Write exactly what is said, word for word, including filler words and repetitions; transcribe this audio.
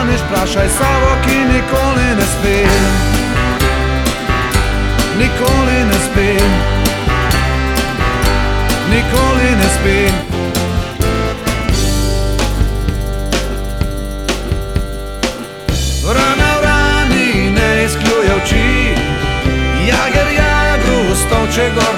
staneš, vprašaj sobo, ki nikoli ne spi. Nikoli ne spi. Nikoli ne spi. Vrana vrani ne izkljuje oči, jager jagru stolče gor